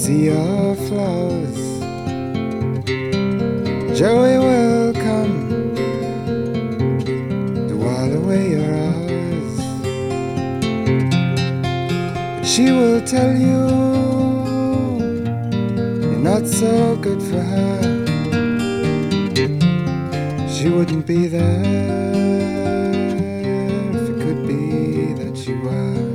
see your flaws. Joey will come to while away your hours. But she will tell you you're not so good for her. She wouldn't be there if it could be that you were.